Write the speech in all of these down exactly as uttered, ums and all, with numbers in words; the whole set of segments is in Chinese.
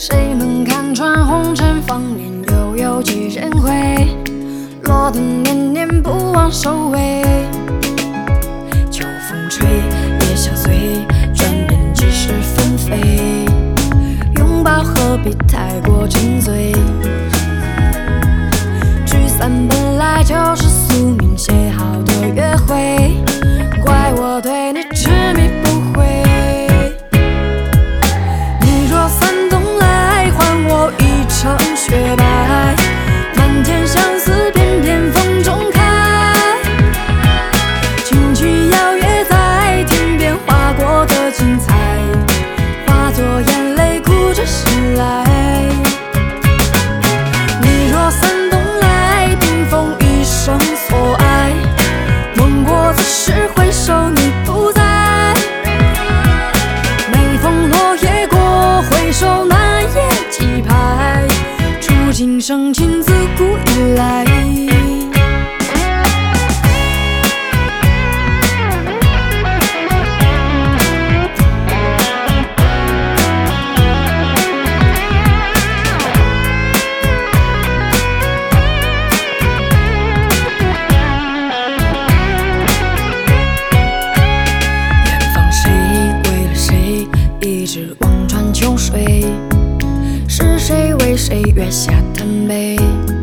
谁能看穿红尘芳年，又有几人会落得念念不忘收尾？秋风吹，夜相随，转眼即是纷飞。拥抱何必太过沉醉？聚散本来就是宿命写好的约会，怪我对你执迷不悔。你若伞东来，还我一程雪白。满天相思，片片风中开。轻曲摇曳在天边划过的精彩，化作眼泪哭着醒来。你若伞东来，冰封一生所爱。梦过此时回首你不在，每逢落叶过，回首那夜几拍。触景生情，自古以来。是望穿秋水，是谁为谁月下贪杯？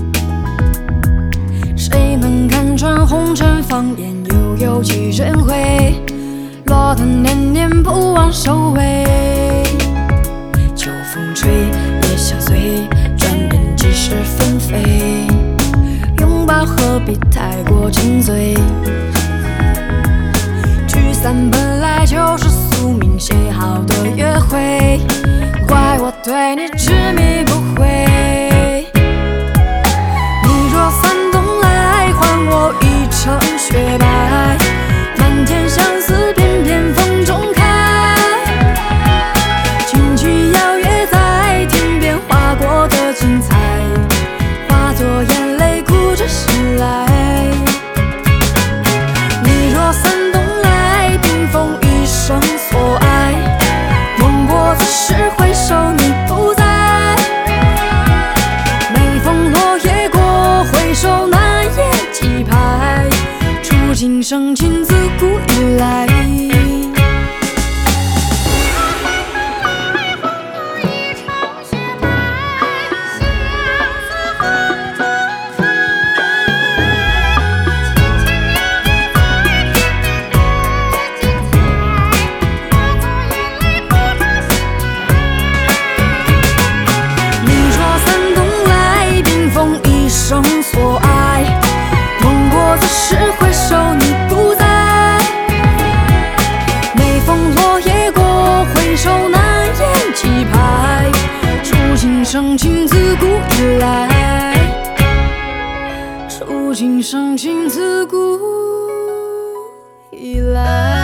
谁能看穿红尘芳颜，又有几人会落得念念不忘收尾？秋风吹，夜相随，转眼即是纷飞。拥抱何必太过沉醉？聚散本来就是宿命写好的约会，怪我对你执迷不悔。你若伞东来，还我一程雪白。满天相思，片片风中开。轻曲摇曳在天边划过的精彩，化作眼泪哭着醒来。你若伞东来，冰封一生所爱。梦过此时回首你不在，每逢落叶过，回首那夜几拍。触景生情，自古以来。生所爱，梦过此时回首你不在，每逢落叶过，回首那夜几拍。触景生情，自古以来。触景生情，自古以来。